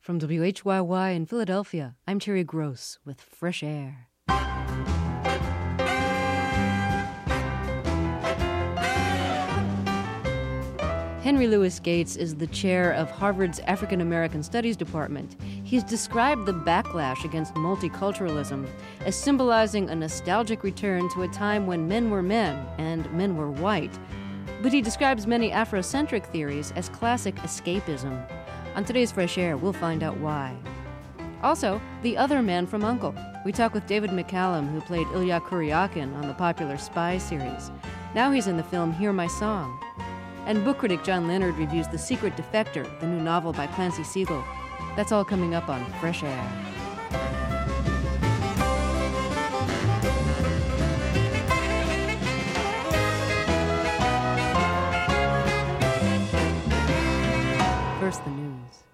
From WHYY in Philadelphia, I'm Terry Gross with Fresh Air. Henry Louis Gates is the chair of Harvard's African American Studies Department. He's described the backlash against multiculturalism as symbolizing a nostalgic return to a time when men were men and men were white. But he describes many Afrocentric theories as classic escapism. On today's Fresh Air, we'll find out why. Also, The Other Man from U.N.C.L.E. We talk with David McCallum, who played Ilya Kuryakin on the popular Spy series. Now he's in the film Hear My Song. And book critic John Leonard reviews The Secret Defector, the new novel by Clancy Siegel. That's all coming up on Fresh Air. First, the news.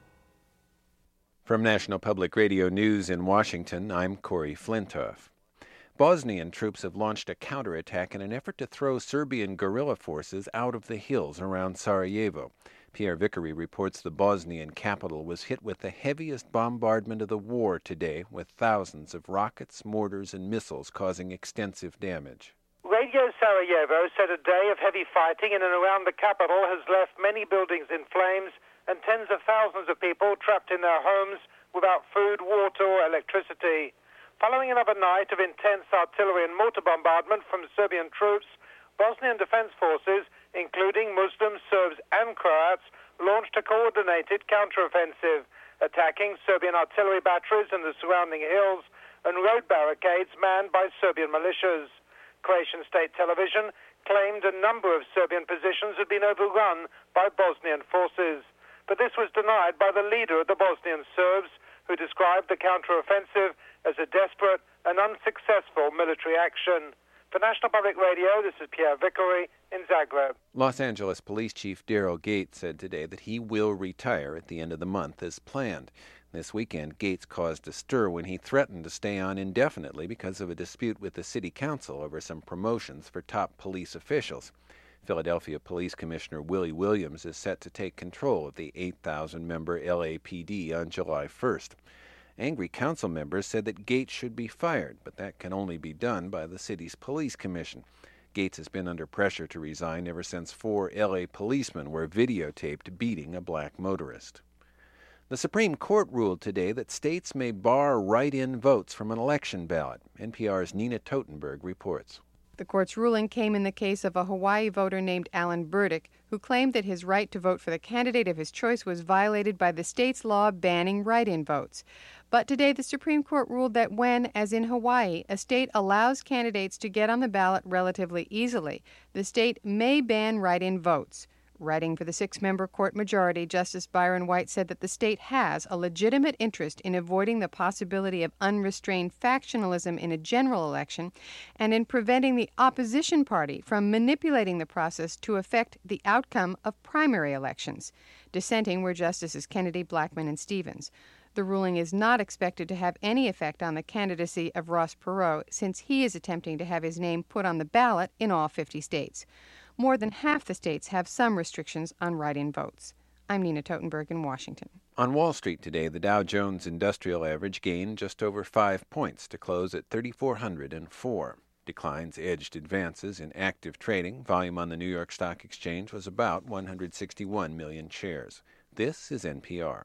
From National Public Radio News in Washington, I'm Corey Flintoff. Bosnian troops have launched a counterattack in an effort to throw Serbian guerrilla forces out of the hills around Sarajevo. Pierre Vickery reports the Bosnian capital was hit with the heaviest bombardment of the war today, with thousands of rockets, mortars, and missiles causing extensive damage. Radio Sarajevo said a day of heavy fighting in and around the capital has left many buildings in flames and tens of thousands of people trapped in their homes without food, water, or electricity. Following another night of intense artillery and mortar bombardment from Serbian troops, Bosnian defense forces, including Muslims, Serbs, and Croats, launched a coordinated counteroffensive, attacking Serbian artillery batteries in the surrounding hills and road barricades manned by Serbian militias. Croatian state television claimed a number of Serbian positions had been overrun by Bosnian forces, but this was denied by the leader of the Bosnian Serbs, who described the counteroffensive as a desperate and unsuccessful military action. For National Public Radio, this is Pierre Vickery in Zagreb. Los Angeles Police Chief Daryl Gates said today that he will retire at the end of the month as planned. This weekend, Gates caused a stir when he threatened to stay on indefinitely because of a dispute with the city council over some promotions for top police officials. Philadelphia Police Commissioner Willie Williams is set to take control of the 8,000-member LAPD on July 1st. Angry council members said that Gates should be fired, but that can only be done by the city's police commission. Gates has been under pressure to resign ever since 4 L.A. policemen were videotaped beating a black motorist. The Supreme Court ruled today that states may bar write-in votes from an election ballot. NPR's Nina Totenberg reports. The court's ruling came in the case of a Hawaii voter named Alan Burdick, who claimed that his right to vote for the candidate of his choice was violated by the state's law banning write-in votes. But today the Supreme Court ruled that when, as in Hawaii, a state allows candidates to get on the ballot relatively easily, the state may ban write-in votes. Writing for the 6-member court majority, Justice Byron White said that the state has a legitimate interest in avoiding the possibility of unrestrained factionalism in a general election and in preventing the opposition party from manipulating the process to affect the outcome of primary elections. Dissenting were Justices Kennedy, Blackmun, and Stevens. The ruling is not expected to have any effect on the candidacy of Ross Perot, since he is attempting to have his name put on the ballot in all 50 states. More than half the states have some restrictions on write-in votes. I'm Nina Totenberg in Washington. On Wall Street today, the Dow Jones Industrial Average gained just over 5 points to close at 3,404. Declines edged advances in active trading. Volume on the New York Stock Exchange was about 161 million shares. This is NPR.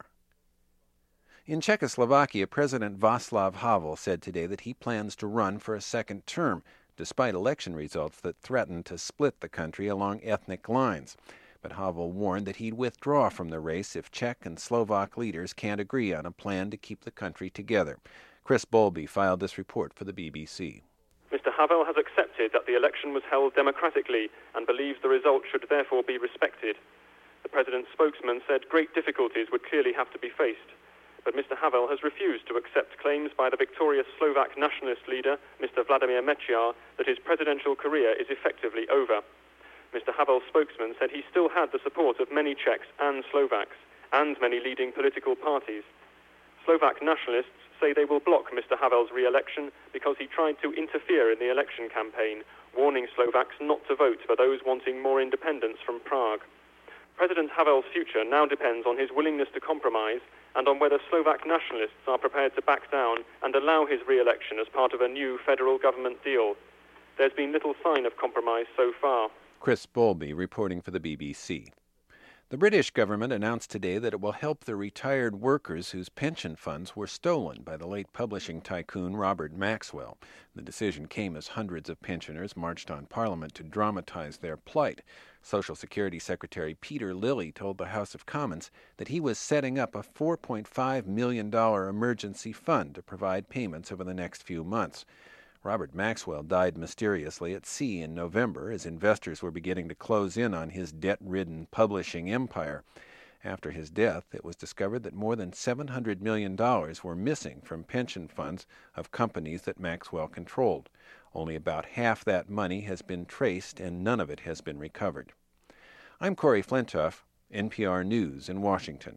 In Czechoslovakia, President Václav Havel said today that he plans to run for a second term, despite election results that threatened to split the country along ethnic lines. But Havel warned that he'd withdraw from the race if Czech and Slovak leaders can't agree on a plan to keep the country together. Chris Bowlby filed this report for the BBC. Mr. Havel has accepted that the election was held democratically and believes the result should therefore be respected. The president's spokesman said great difficulties would clearly have to be faced. But Mr. Havel has refused to accept claims by the victorious Slovak nationalist leader, Mr. Vladimir Mečiar, that his presidential career is effectively over. Mr. Havel's spokesman said he still had the support of many Czechs and Slovaks, and many leading political parties. Slovak nationalists say they will block Mr. Havel's re-election because he tried to interfere in the election campaign, warning Slovaks not to vote for those wanting more independence from Prague. President Havel's future now depends on his willingness to compromise and on whether Slovak nationalists are prepared to back down and allow his re-election as part of a new federal government deal. There's been little sign of compromise so far. Chris Bowlby reporting for the BBC. The British government announced today that it will help the retired workers whose pension funds were stolen by the late publishing tycoon Robert Maxwell. The decision came as hundreds of pensioners marched on Parliament to dramatize their plight. Social Security Secretary Peter Lilly told the House of Commons that he was setting up a $4.5 million emergency fund to provide payments over the next few months. Robert Maxwell died mysteriously at sea in November as investors were beginning to close in on his debt-ridden publishing empire. After his death, it was discovered that more than $700 million were missing from pension funds of companies that Maxwell controlled. Only about half that money has been traced, and none of it has been recovered. I'm Corey Flintoff, NPR News in Washington.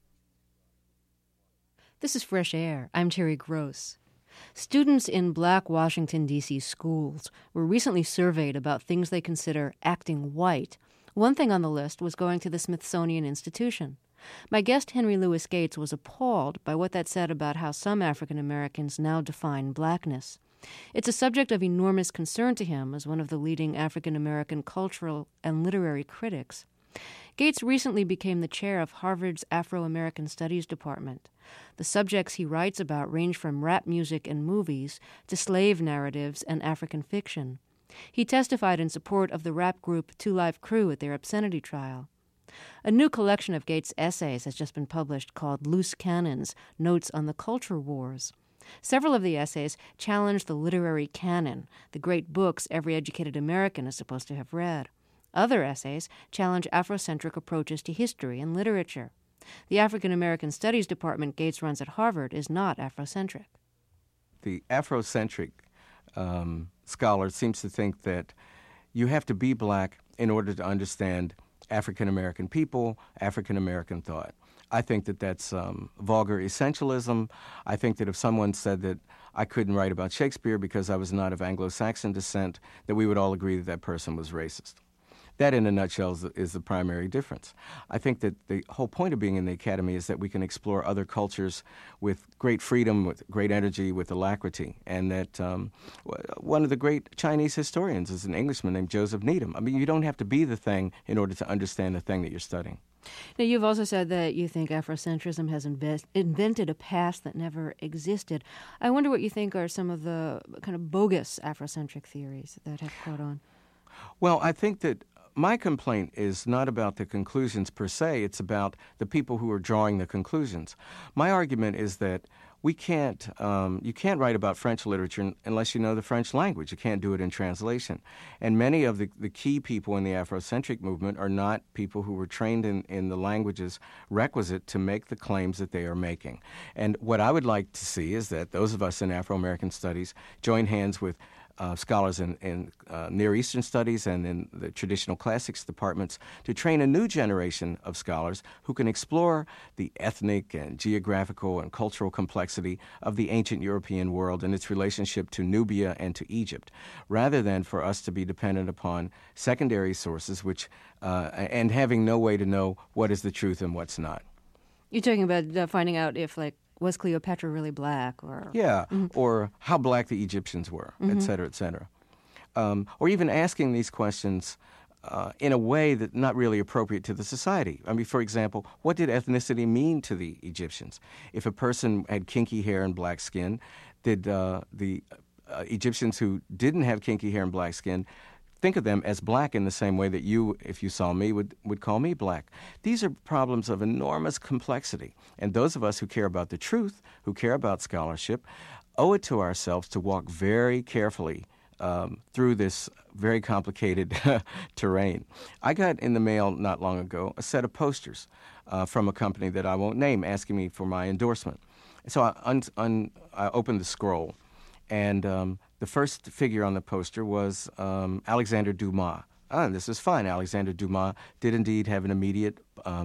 This is Fresh Air. I'm Terry Gross. Students in Black Washington, D.C. schools were recently surveyed about things they consider acting white. One thing on the list was going to the Smithsonian Institution. My guest, Henry Louis Gates, was appalled by what that said about how some African Americans now define blackness. It's a subject of enormous concern to him as one of the leading African American cultural and literary critics. Gates recently became the chair of Harvard's Afro-American Studies Department. The subjects he writes about range from rap music and movies to slave narratives and African fiction. He testified in support of the rap group 2 Live Crew at their obscenity trial. A new collection of Gates' essays has just been published called Loose Cannons, Notes on the Culture Wars. Several of the essays challenge the literary canon, the great books every educated American is supposed to have read. Other essays challenge Afrocentric approaches to history and literature. The African American Studies Department Gates runs at Harvard is not Afrocentric. The Afrocentric scholar seems to think that you have to be black in order to understand African American people, African American thought. I think that that's vulgar essentialism. I think that if someone said that I couldn't write about Shakespeare because I was not of Anglo-Saxon descent, that we would all agree that that person was racist. That, in a nutshell, is the primary difference. I think that the whole point of being in the academy is that we can explore other cultures with great freedom, with great energy, with alacrity, and that one of the great Chinese historians is an Englishman named Joseph Needham. I mean, you don't have to be the thing in order to understand the thing that you're studying. Now, you've also said that you think Afrocentrism has invented a past that never existed. I wonder what you think are some of the kind of bogus Afrocentric theories that have caught on. Well, I think that my complaint is not about the conclusions per se, it's about the people who are drawing the conclusions. My argument is that you can't write about French literature unless you know the French language. You can't do it in translation. And many of the key people in the Afrocentric movement are not people who were trained in the languages requisite to make the claims that they are making. And what I would like to see is that those of us in Afro-American studies join hands with scholars in Near Eastern studies and in the traditional classics departments to train a new generation of scholars who can explore the ethnic and geographical and cultural complexity of the ancient European world and its relationship to Nubia and to Egypt, rather than for us to be dependent upon secondary sources and having no way to know what is the truth and what's not. You're talking about finding out if, was Cleopatra really black? Or how black the Egyptians were, et cetera, et cetera. Or even asking these questions in a way that's not really appropriate to the society. I mean, for example, what did ethnicity mean to the Egyptians? If a person had kinky hair and black skin, did the Egyptians who didn't have kinky hair and black skin think of them as black in the same way that you, if you saw me, would call me black? These are problems of enormous complexity. And those of us who care about the truth, who care about scholarship, owe it to ourselves to walk very carefully through this very complicated terrain. I got in the mail not long ago a set of posters from a company that I won't name asking me for my endorsement. So I opened the scroll, and the first figure on the poster was Alexander Dumas. This is fine. Alexander Dumas did indeed have an immediate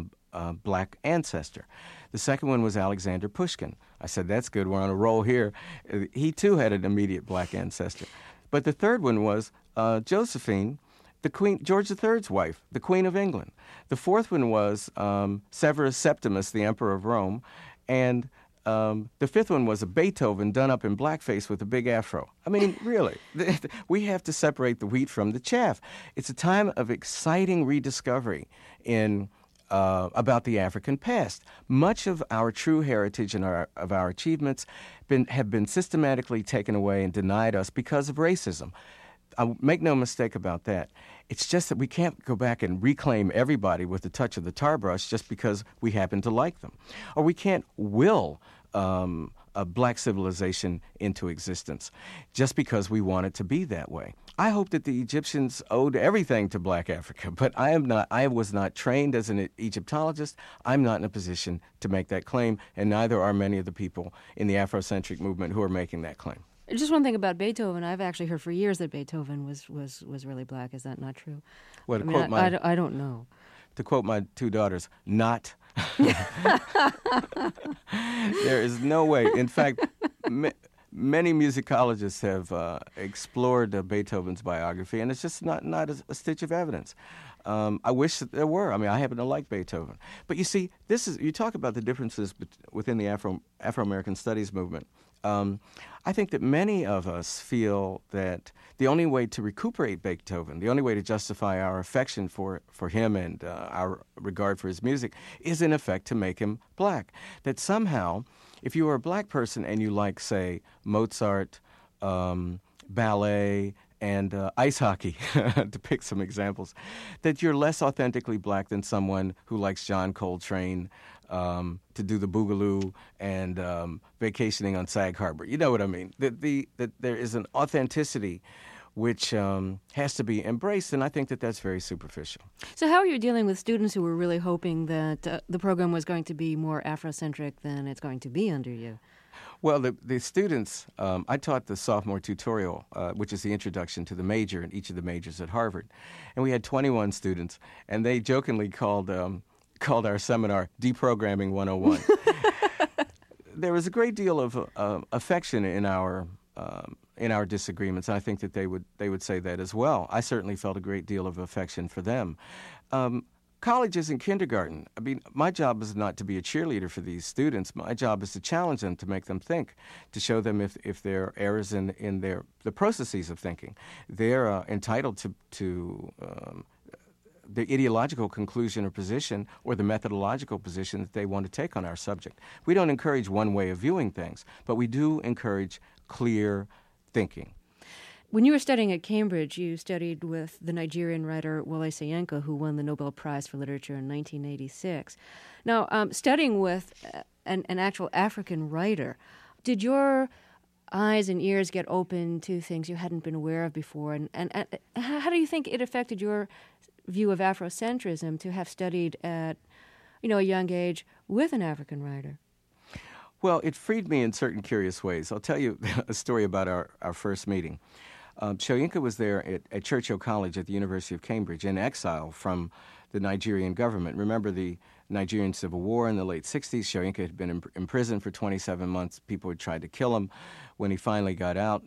black ancestor. The second one was Alexander Pushkin. I said, that's good. We're on a roll here. He, too, had an immediate black ancestor. But the third one was Josephine the Queen, George III's wife, the Queen of England. The fourth one was Severus Septimus, the Emperor of Rome, and the fifth one was a Beethoven done up in blackface with a big afro. I mean, really, we have to separate the wheat from the chaff. It's a time of exciting rediscovery about the African past. Much of our true heritage and of our achievements have been systematically taken away and denied us because of racism. Make no mistake about that. It's just that we can't go back and reclaim everybody with the touch of the tar brush just because we happen to like them. Or we can't will a black civilization into existence just because we want it to be that way. I hope that the Egyptians owed everything to black Africa, but I was not trained as an Egyptologist. I'm not in a position to make that claim, and neither are many of the people in the Afrocentric movement who are making that claim. Just one thing about Beethoven. I've actually heard for years that Beethoven was really black. Is that not true? Well, I don't know. To quote my two daughters, not. There is no way. In fact, many musicologists have explored Beethoven's biography, and it's just not a stitch of evidence. I wish that there were. I mean, I happen to like Beethoven. But you see, you talk about the differences within the Afro-American Studies movement. I think that many of us feel that the only way to recuperate Beethoven, the only way to justify our affection for him and our regard for his music is, in effect, to make him black. That somehow, if you are a black person and you like, say, Mozart, ballet, and ice hockey, to pick some examples, that you're less authentically black than someone who likes John Coltrane, to do the boogaloo and vacationing on Sag Harbor. You know what I mean? That there is an authenticity which has to be embraced, and I think that that's very superficial. So how are you dealing with students who were really hoping that the program was going to be more Afrocentric than it's going to be under you? Well, the students, I taught the sophomore tutorial, which is the introduction to the major in each of the majors at Harvard. And we had 21 students, and they jokingly called our seminar Deprogramming 101. There was a great deal of affection in our disagreements, and I think that they would say that as well. I certainly felt a great deal of affection for them. College isn't kindergarten. I mean, my job is not to be a cheerleader for these students. My job is to challenge them, to make them think, to show them if there are errors in the processes of thinking. They're entitled to the ideological conclusion or position or the methodological position that they want to take on our subject. We don't encourage one way of viewing things, but we do encourage clear thinking. When you were studying at Cambridge, you studied with the Nigerian writer Wole Soyinka, who won the Nobel Prize for Literature in 1986. Now, studying with an actual African writer, did your eyes and ears get open to things you hadn't been aware of before? And how do you think it affected your view of Afrocentrism to have studied at a young age with an African writer? Well, it freed me in certain curious ways. I'll tell you a story about our first meeting. Soyinka was there at Churchill College at the University of Cambridge in exile from the Nigerian government. Remember the Nigerian Civil War in the late 60s? Soyinka had been in prison for 27 months. People had tried to kill him. When he finally got out,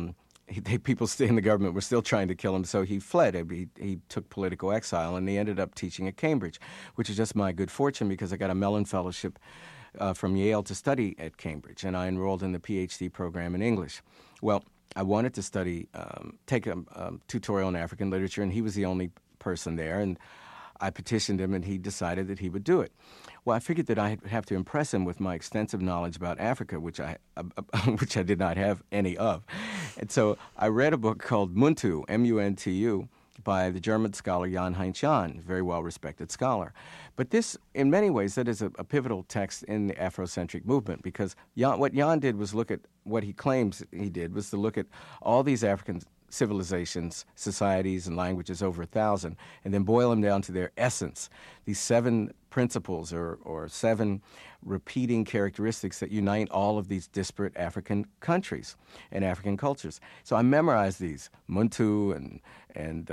people in the government were still trying to kill him, so he fled. He took political exile, and he ended up teaching at Cambridge, which is just my good fortune because I got a Mellon Fellowship from Yale to study at Cambridge, and I enrolled in the PhD program in English. Well, I wanted to take a tutorial in African literature, and he was the only person there, and I petitioned him, and he decided that he would do it. Well, I figured that I'd have to impress him with my extensive knowledge about Africa, which I did not have any of. And so I read a book called Muntu, M-U-N-T-U, by the German scholar Jan Heinz Jahn, a very well-respected scholar. But this, in many ways, that is a pivotal text in the Afrocentric movement, because what Jan did was what he claims he did was to look at all these African civilizations, societies, and languages, over 1,000, and then boil them down to their essence, these 7 principles or 7 repeating characteristics that unite all of these disparate African countries and African cultures. So I memorized these, Muntu, and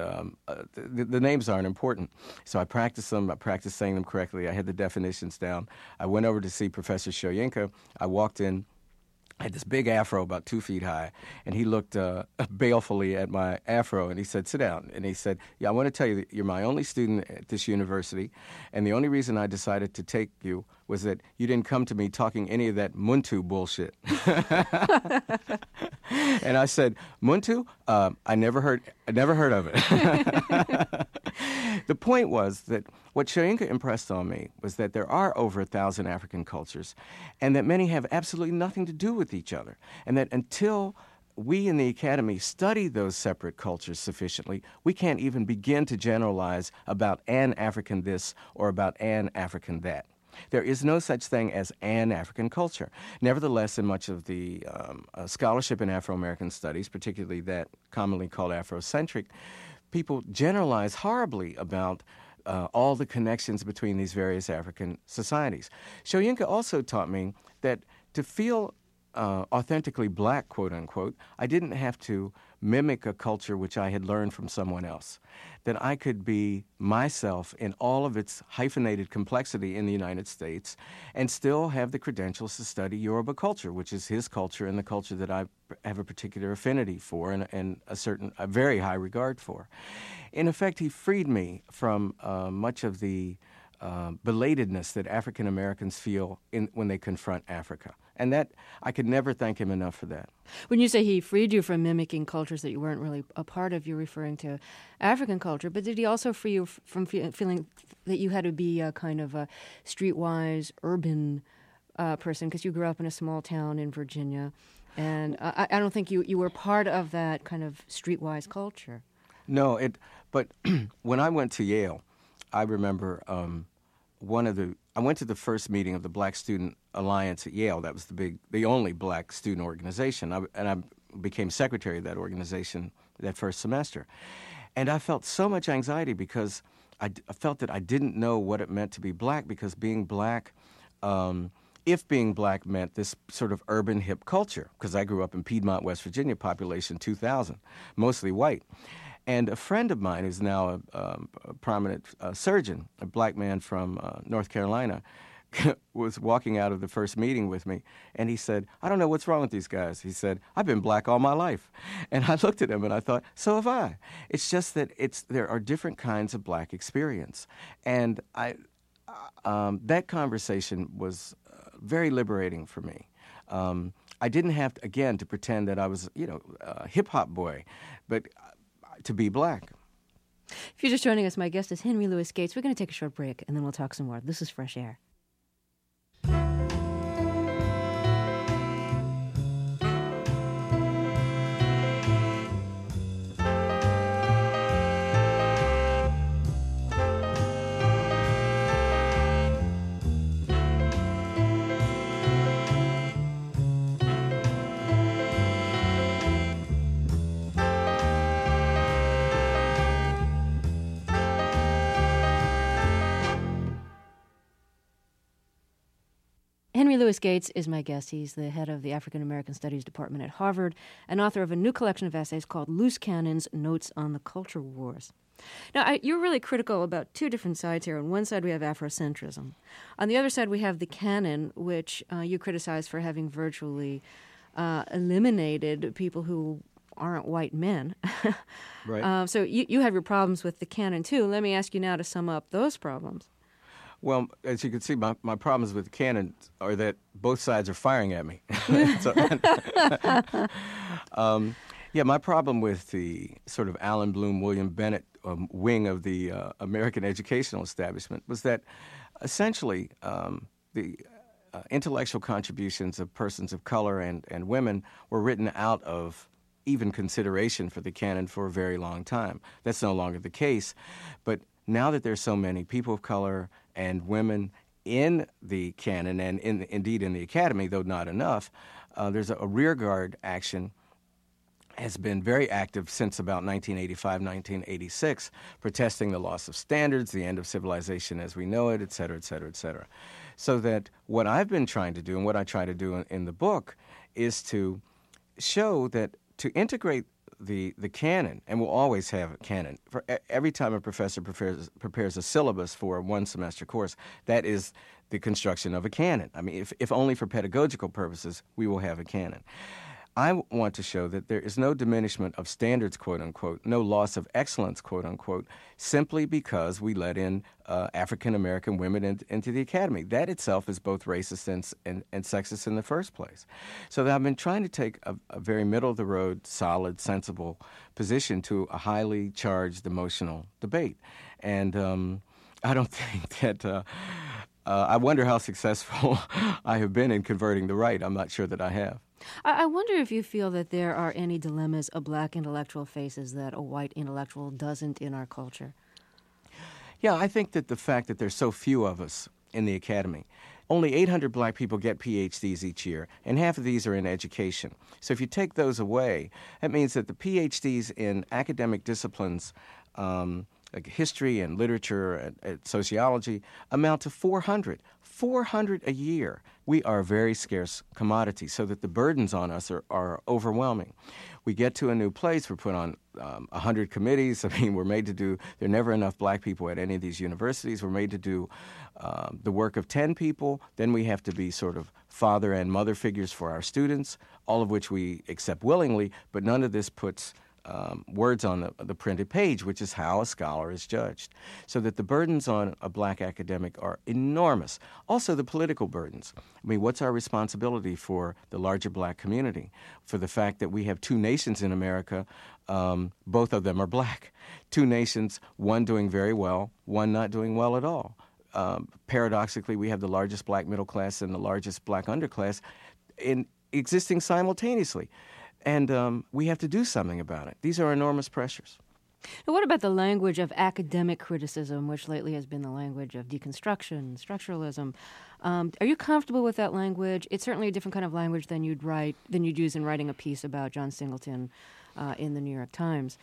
the names aren't important. So I practiced them. I practiced saying them correctly. I had the definitions down. I went over to see Professor Soyinka. I walked in. I had this big afro about 2 feet high, and he looked balefully at my afro, and he said, "Sit down." And he said, "Yeah, I want to tell you that you're my only student at this university, and the only reason I decided to take you was that you didn't come to me talking any of that Muntu bullshit." And I said, "Muntu? I never heard of it." The point was that what Soyinka impressed on me was that there are over 1,000 African cultures, and that many have absolutely nothing to do with each other, and that until we in the academy study those separate cultures sufficiently, we can't even begin to generalize about an African this or about an African that. There is no such thing as an African culture. Nevertheless, in much of the scholarship in Afro-American studies, particularly that commonly called Afrocentric, people generalize horribly about all the connections between these various African societies. Soyinka also taught me that to feel authentically black, quote unquote, I didn't have to mimic a culture which I had learned from someone else, that I could be myself in all of its hyphenated complexity in the United States and still have the credentials to study Yoruba culture, which is his culture and the culture that I have a particular affinity for and a very high regard for. In effect, he freed me from much of the belatedness that African Americans feel when they confront Africa. And that, I could never thank him enough for that. When you say he freed you from mimicking cultures that you weren't really a part of, you're referring to African culture, but did he also free you from feeling that you had to be a kind of a streetwise, urban person, because you grew up in a small town in Virginia, and I don't think you were part of that kind of streetwise culture. No, but when I went to Yale, I remember I went to the first meeting of the Black Student Alliance at Yale. That was the only black student organization, and I became secretary of that organization that first semester. And I felt so much anxiety because I felt that I didn't know what it meant to be black, because being black, if being black meant this sort of urban hip culture, because I grew up in Piedmont, West Virginia, population 2,000, mostly white. And a friend of mine who's now a prominent surgeon, a black man from North Carolina, was walking out of the first meeting with me, and he said, "I don't know what's wrong with these guys." He said, "I've been black all my life." And I looked at him and I thought, so have I. It's just that there are different kinds of black experience. And that conversation was very liberating for me. I didn't have, to pretend that I was, a hip-hop boy, but to be black. If you're just joining us, my guest is Henry Louis Gates. We're going to take a short break, and then we'll talk some more. This is Fresh Air. Henry Louis Gates is my guest. He's the head of the African American Studies Department at Harvard and author of a new collection of essays called Loose Cannons, Notes on the Culture Wars. Now, you're really critical about two different sides here. On one side, we have Afrocentrism. On the other side, we have the canon, which you criticize for having virtually eliminated people who aren't white men. Right. So you have your problems with the canon, too. Let me ask you now to sum up those problems. Well, as you can see, my problems with the canon are that both sides are firing at me. My problem with the sort of Allen Bloom, William Bennett wing of the American educational establishment was that essentially the intellectual contributions of persons of color and women were written out of even consideration for the canon for a very long time. That's no longer the case. But now that there's so many people of color and women in the canon and indeed in the academy, though not enough, there's a rearguard action has been very active since about 1985, 1986, protesting the loss of standards, the end of civilization as we know it, et cetera, et cetera, et cetera. So that what I've been trying to do and what I try to do in the book is to show that to integrate the canon, and we'll always have a canon. For every time a professor prepares a syllabus for a one-semester course, that is the construction of a canon. I mean, if only for pedagogical purposes, we will have a canon. I want to show that there is no diminishment of standards, quote unquote, no loss of excellence, quote unquote, simply because we let in African American women into the academy. That itself is both racist and sexist in the first place. So that I've been trying to take a very middle of the road, solid, sensible position to a highly charged emotional debate. And I don't think that. I wonder how successful I have been in converting the right. I'm not sure that I have. I wonder if you feel that there are any dilemmas a black intellectual faces that a white intellectual doesn't in our culture. Yeah, I think that the fact that there's so few of us in the academy, only 800 black people get PhDs each year, and half of these are in education. So if you take those away, that means that the PhDs in academic disciplines, like history and literature and sociology, amount to 400. 400 a year. We are a very scarce commodity, so that the burdens on us are overwhelming. We get to a new place, we're put on 100 committees. I mean, we're made to do, there are never enough black people at any of these universities. We're made to do the work of 10 people. Then we have to be sort of father and mother figures for our students, all of which we accept willingly, but none of this puts words on the printed page, which is how a scholar is judged. So that the burdens on a black academic are enormous. Also the political burdens. I mean, what's our responsibility for the larger black community? For the fact that we have two nations in America, both of them are black. Two nations, one doing very well, one not doing well at all. Paradoxically, we have the largest black middle class and the largest black underclass existing simultaneously. And we have to do something about it. These are enormous pressures. Now, what about the language of academic criticism, which lately has been the language of deconstruction, structuralism? Are you comfortable with that language? It's certainly a different kind of language than you'd use in writing a piece about John Singleton in the New York Times.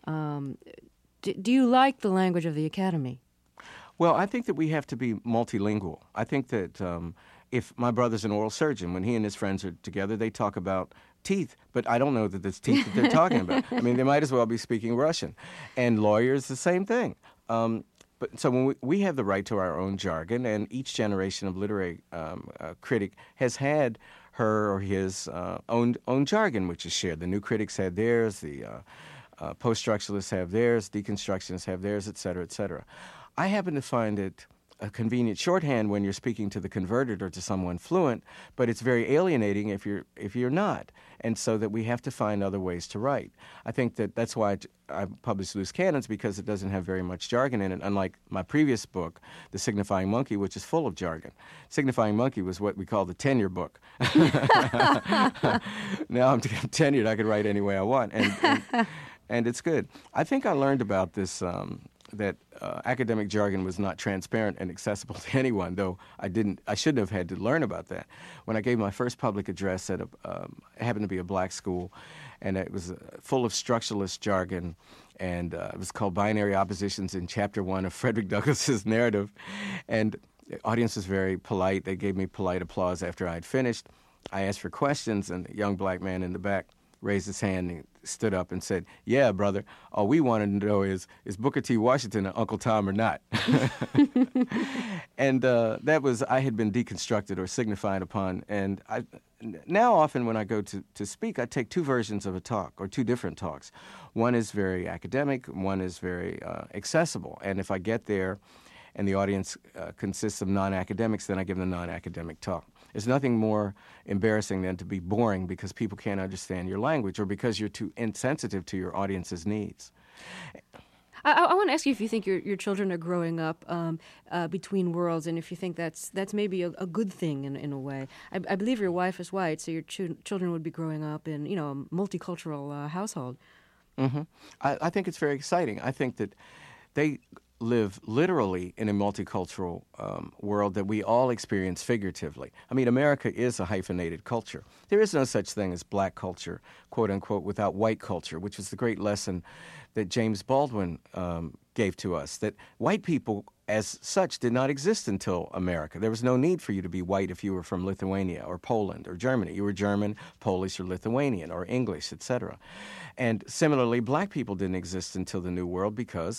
Do you like the language of the academy? Well, I think that we have to be multilingual. I think that if my brother's an oral surgeon, when he and his friends are together, they talk about teeth, but I don't know that it's teeth that they're talking about. I mean, they might as well be speaking Russian. And lawyers, the same thing. But so when we have the right to our own jargon, and each generation of literary critic has had her or his own jargon, which is shared. The new critics had theirs, the post-structuralists have theirs, deconstructionists have theirs, et cetera, et cetera. I happen to find it a convenient shorthand when you're speaking to the converted or to someone fluent, but it's very alienating if you're not, and so that we have to find other ways to write. I think that's why I published Loose Cannons, because it doesn't have very much jargon in it, unlike my previous book, The Signifying Monkey, which is full of jargon. Signifying Monkey was what we call the tenure book. Now I'm tenured, I can write any way I want, and it's good. I think I learned about this that academic jargon was not transparent and accessible to anyone, though I shouldn't have had to learn about that. When I gave my first public address at it happened to be a black school, and it was full of structuralist jargon, and it was called Binary Oppositions in Chapter 1 of Frederick Douglass's narrative, and the audience was very polite. They gave me polite applause after I'd finished. I asked for questions, and a young black man in the back raised his hand and stood up and said, "Yeah, brother, all we want to know is Booker T. Washington an Uncle Tom or not?" And that was, I had been deconstructed or signified upon. And now often when I go to speak, I take two versions of a talk, or two different talks. One is very academic, one is very accessible. And if I get there and the audience consists of non-academics, then I give them a non-academic talk. There's nothing more embarrassing than to be boring because people can't understand your language, or because you're too insensitive to your audience's needs. I want to ask you if you think your children are growing up between worlds, and if you think that's maybe a good thing in a way. I believe your wife is white, so your children would be growing up in a multicultural household. Mm-hmm. I think it's very exciting. I think that they live literally in a multicultural world that we all experience figuratively. I mean, America is a hyphenated culture. There is no such thing as black culture, quote unquote, without white culture, which was the great lesson that James Baldwin gave to us, that white people as such did not exist until America. There was no need for you to be white if you were from Lithuania or Poland or Germany. You were German, Polish, or Lithuanian, or English, etc. And similarly, black people didn't exist until the New World because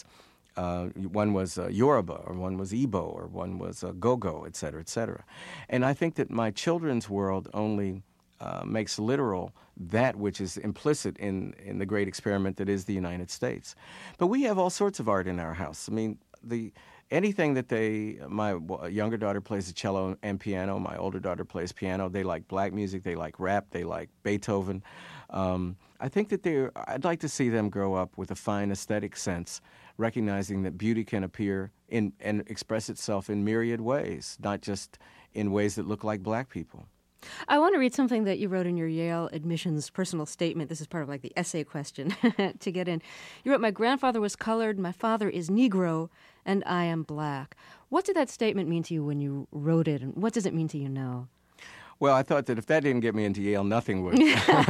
One was Yoruba, or one was Igbo, or one was Gogo, et cetera, et cetera. And I think that my children's world only makes literal that which is implicit in the great experiment that is the United States. But we have all sorts of art in our house. I mean, anything that my younger daughter plays the cello and piano, my older daughter plays piano. They like black music, they like rap, they like Beethoven. I think that I'd like to see them grow up with a fine aesthetic sense, recognizing that beauty can appear and express itself in myriad ways, not just in ways that look like black people. I want to read something that you wrote in your Yale admissions personal statement. This is part of like the essay question to get in. You wrote, "My grandfather was colored, my father is Negro, and I am black." What did that statement mean to you when you wrote it, and what does it mean to you now? Well, I thought that if that didn't get me into Yale, nothing would.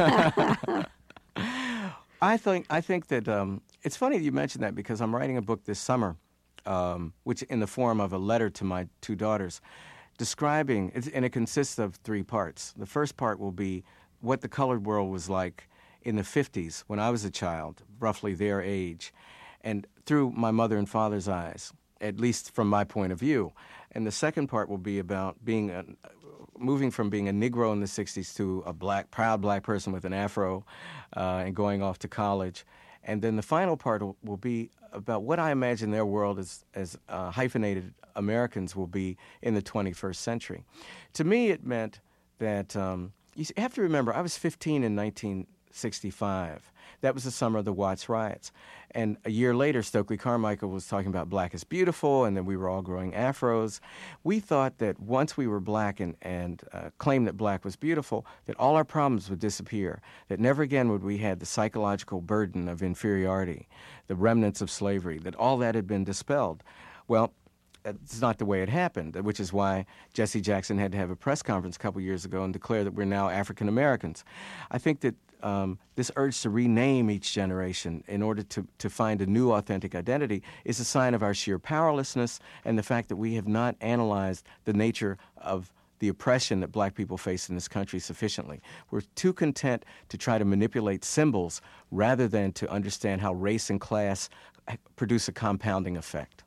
I think that it's funny that you mentioned that, because I'm writing a book this summer, which in the form of a letter to my two daughters, describing, and it consists of 3 parts. The first part will be what the colored world was like in the 50s when I was a child, roughly their age, and through my mother and father's eyes, at least from my point of view. And the second part will be about moving from being a Negro in the 60s to a proud black person with an afro and going off to college. And then the final part will be about what I imagine their world as hyphenated Americans will be in the 21st century. To me, it meant that you have to remember, I was 15 in 1965. That was the summer of the Watts riots. And a year later, Stokely Carmichael was talking about black is beautiful, and then we were all growing afros. We thought that once we were black and claimed that black was beautiful, that all our problems would disappear, that never again would we have the psychological burden of inferiority, the remnants of slavery, that all that had been dispelled. Well, it's not the way it happened, which is why Jesse Jackson had to have a press conference a couple years ago and declare that we're now African Americans. I think that this urge to rename each generation in order to find a new authentic identity is a sign of our sheer powerlessness and the fact that we have not analyzed the nature of the oppression that black people face in this country sufficiently. We're too content to try to manipulate symbols rather than to understand how race and class produce a compounding effect.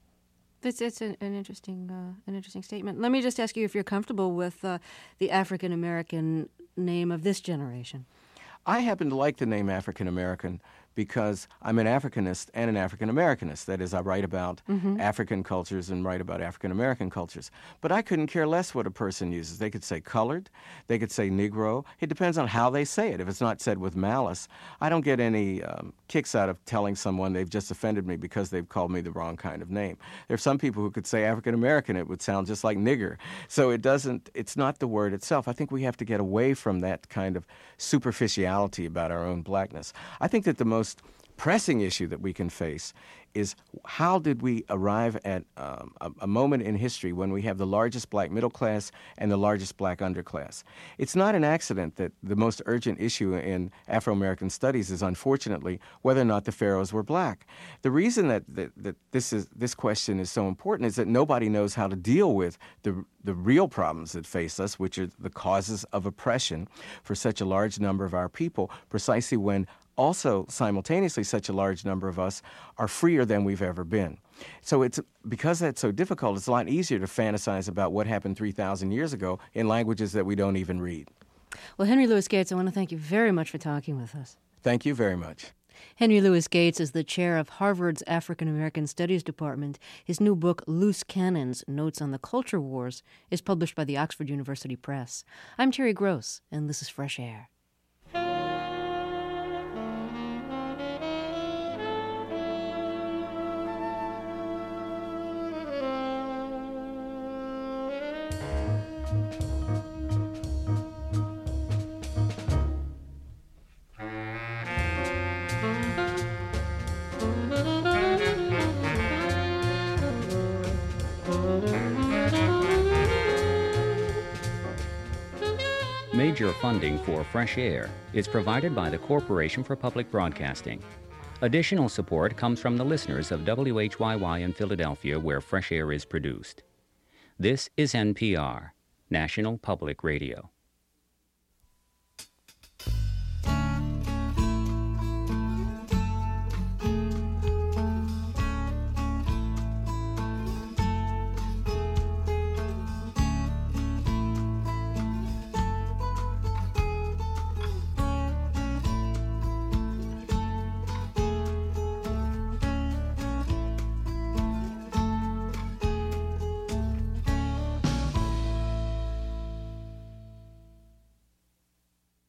It's an interesting statement. Let me just ask you if you're comfortable with the African American name of this generation. I happen to like the name African American because I'm an Africanist and an African Americanist. That is, I write about African cultures and write about African American cultures. But I couldn't care less what a person uses. They could say colored, they could say Negro. It depends on how they say it. If it's not said with malice, I don't get any kicks out of telling someone they've just offended me because they've called me the wrong kind of name. There are some people who could say African American, it would sound just like nigger. So it's not the word itself. I think we have to get away from that kind of superficiality about our own blackness. I think that the most pressing issue that we can face is how did we arrive at a moment in history when we have the largest black middle class and the largest black underclass. It's not an accident that the most urgent issue in Afro-American studies is, unfortunately, whether or not the pharaohs were black. The reason that this question is so important is that nobody knows how to deal with the real problems that face us, which are the causes of oppression for such a large number of our people, precisely when also, simultaneously, such a large number of us are freer than we've ever been. So because that's so difficult, it's a lot easier to fantasize about what happened 3,000 years ago in languages that we don't even read. Well, Henry Louis Gates, I want to thank you very much for talking with us. Thank you very much. Henry Louis Gates is the chair of Harvard's African American Studies Department. His new book, Loose Cannons, Notes on the Culture Wars, is published by the Oxford University Press. I'm Terry Gross, and this is Fresh Air. Major funding for Fresh Air is provided by the Corporation for Public Broadcasting. Additional support comes from the listeners of WHYY in Philadelphia, where Fresh Air is produced. This is NPR, National Public Radio.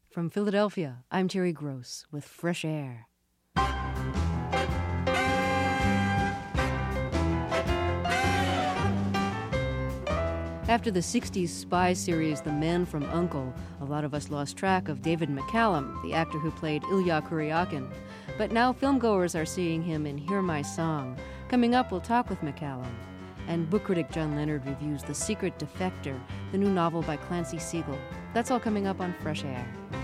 From Philadelphia, I'm Terry Gross with Fresh Air. After the 60s spy series The Man from U.N.C.L.E., a lot of us lost track of David McCallum, the actor who played Ilya Kuryakin. But now filmgoers are seeing him in Hear My Song. Coming up, we'll talk with McCallum. And book critic John Leonard reviews The Secret Defector, the new novel by Clancy Siegel. That's all coming up on Fresh Air.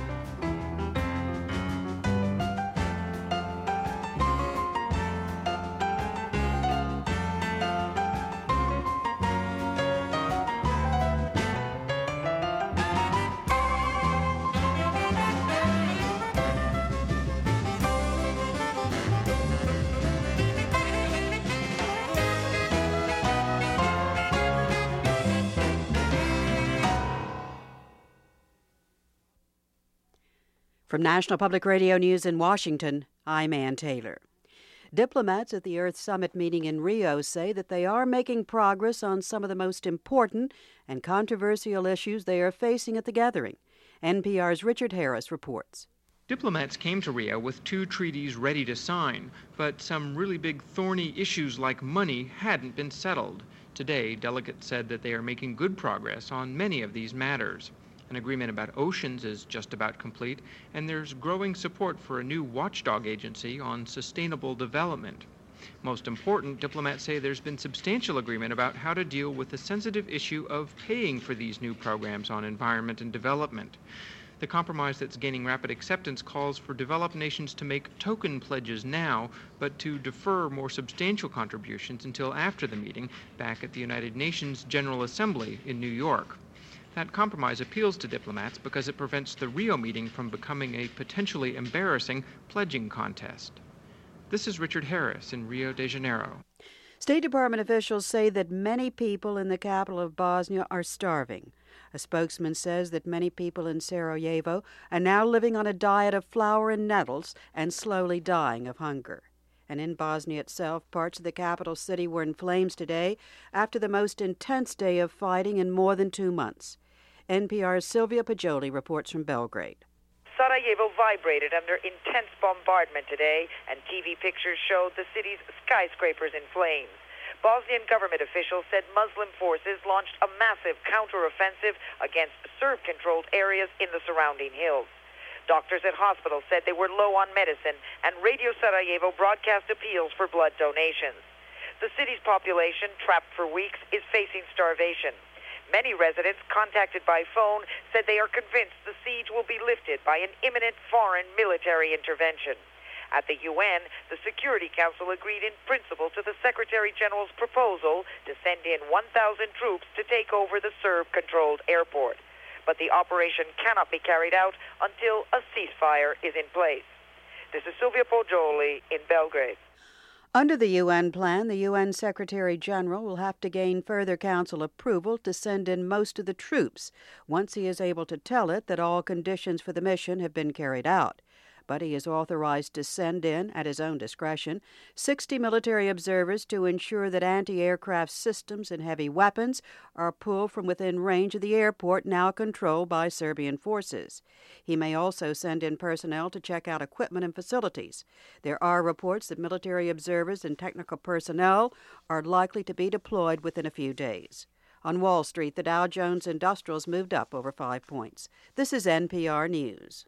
From National Public Radio News in Washington, I'm Ann Taylor. Diplomats at the Earth Summit meeting in Rio say that they are making progress on some of the most important and controversial issues they are facing at the gathering. NPR's Richard Harris reports. Diplomats came to Rio with 2 treaties ready to sign, but some really big thorny issues like money hadn't been settled. Today, delegates said that they are making good progress on many of these matters. An agreement about oceans is just about complete, and there's growing support for a new watchdog agency on sustainable development. Most important, diplomats say there's been substantial agreement about how to deal with the sensitive issue of paying for these new programs on environment and development. The compromise that's gaining rapid acceptance calls for developed nations to make token pledges now, but to defer more substantial contributions until after the meeting back at the United Nations General Assembly in New York. That compromise appeals to diplomats because it prevents the Rio meeting from becoming a potentially embarrassing pledging contest. This is Richard Harris in Rio de Janeiro. State Department officials say that many people in the capital of Bosnia are starving. A spokesman says that many people in Sarajevo are now living on a diet of flour and nettles and slowly dying of hunger. And in Bosnia itself, parts of the capital city were in flames today after the most intense day of fighting in more than 2 months. NPR's Sylvia Pajoli reports from Belgrade. Sarajevo vibrated under intense bombardment today, and TV pictures showed the city's skyscrapers in flames. Bosnian government officials said Muslim forces launched a massive counteroffensive against Serb-controlled areas in the surrounding hills. Doctors at hospitals said they were low on medicine, and Radio Sarajevo broadcast appeals for blood donations. The city's population, trapped for weeks, is facing starvation. Many residents contacted by phone said they are convinced the siege will be lifted by an imminent foreign military intervention. At the UN, the Security Council agreed in principle to the Secretary General's proposal to send in 1,000 troops to take over the Serb-controlled airport. But the operation cannot be carried out until a ceasefire is in place. This is Sylvia Poggioli in Belgrade. Under the UN plan, the UN Secretary General will have to gain further council approval to send in most of the troops once he is able to tell it that all conditions for the mission have been carried out. But he is authorized to send in, at his own discretion, 60 military observers to ensure that anti-aircraft systems and heavy weapons are pulled from within range of the airport now controlled by Serbian forces. He may also send in personnel to check out equipment and facilities. There are reports that military observers and technical personnel are likely to be deployed within a few days. On Wall Street, the Dow Jones Industrials moved up over 5 points. This is NPR News.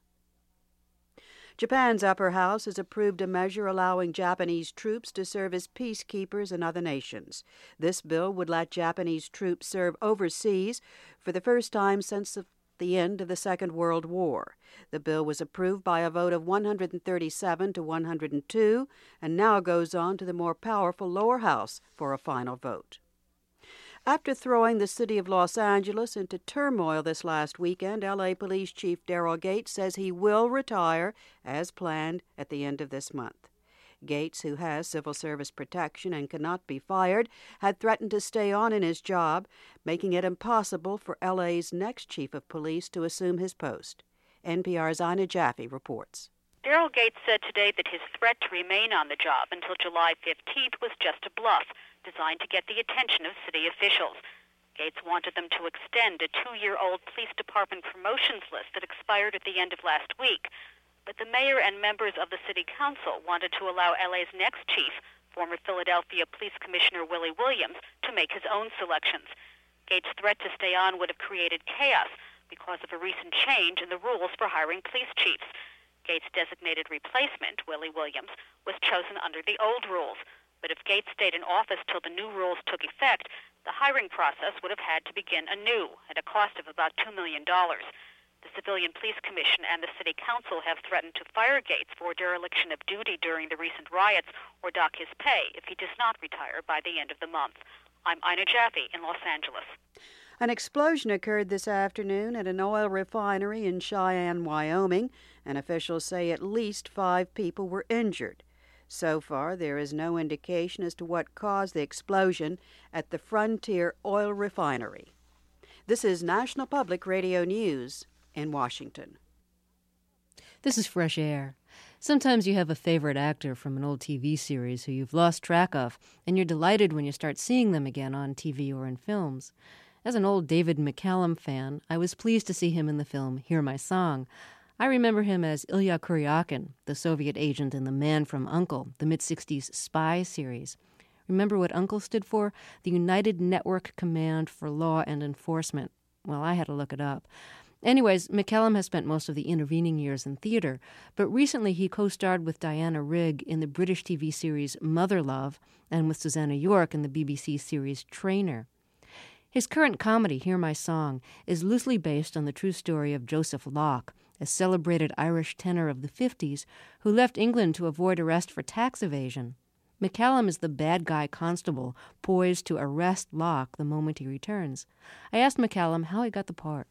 Japan's upper house has approved a measure allowing Japanese troops to serve as peacekeepers in other nations. This bill would let Japanese troops serve overseas for the first time since the end of the Second World War. The bill was approved by a vote of 137 to 102 and now goes on to the more powerful lower house for a final vote. After throwing the city of Los Angeles into turmoil this last weekend, L.A. Police Chief Daryl Gates says he will retire as planned at the end of this month. Gates, who has civil service protection and cannot be fired, had threatened to stay on in his job, making it impossible for L.A.'s next chief of police to assume his post. NPR's Ina Jaffe reports. Daryl Gates said today that his threat to remain on the job until July 15th was just a bluff, designed to get the attention of city officials. Gates wanted them to extend a 2-year-old police department promotions list that expired at the end of last week. But the mayor and members of the city council wanted to allow LA's next chief, former Philadelphia Police Commissioner Willie Williams, to make his own selections. Gates' threat to stay on would have created chaos because of a recent change in the rules for hiring police chiefs. Gates' designated replacement, Willie Williams, was chosen under the old rules. But if Gates stayed in office till the new rules took effect, the hiring process would have had to begin anew at a cost of about $2 million. The Civilian Police Commission and the City Council have threatened to fire Gates for dereliction of duty during the recent riots or dock his pay if he does not retire by the end of the month. I'm Ina Jaffe in Los Angeles. An explosion occurred this afternoon at an oil refinery in Cheyenne, Wyoming, and officials say at least 5 people were injured. So far, there is no indication as to what caused the explosion at the Frontier Oil Refinery. This is National Public Radio News in Washington. This is Fresh Air. Sometimes you have a favorite actor from an old TV series who you've lost track of, and you're delighted when you start seeing them again on TV or in films. As an old David McCallum fan, I was pleased to see him in the film Hear My Song. I remember him as Ilya Kuryakin, the Soviet agent in The Man from U.N.C.L.E., the mid-60s spy series. Remember what U.N.C.L.E. stood for? The United Network Command for Law and Enforcement. Well, I had to look it up. Anyways, McCallum has spent most of the intervening years in theater, but recently he co-starred with Diana Rigg in the British TV series Mother Love and with Susanna York in the BBC series Trainer. His current comedy, Hear My Song, is loosely based on the true story of Joseph Locke, a celebrated Irish tenor of the 50s who left England to avoid arrest for tax evasion. McCallum is the bad guy constable poised to arrest Locke the moment he returns. I asked McCallum how he got the part.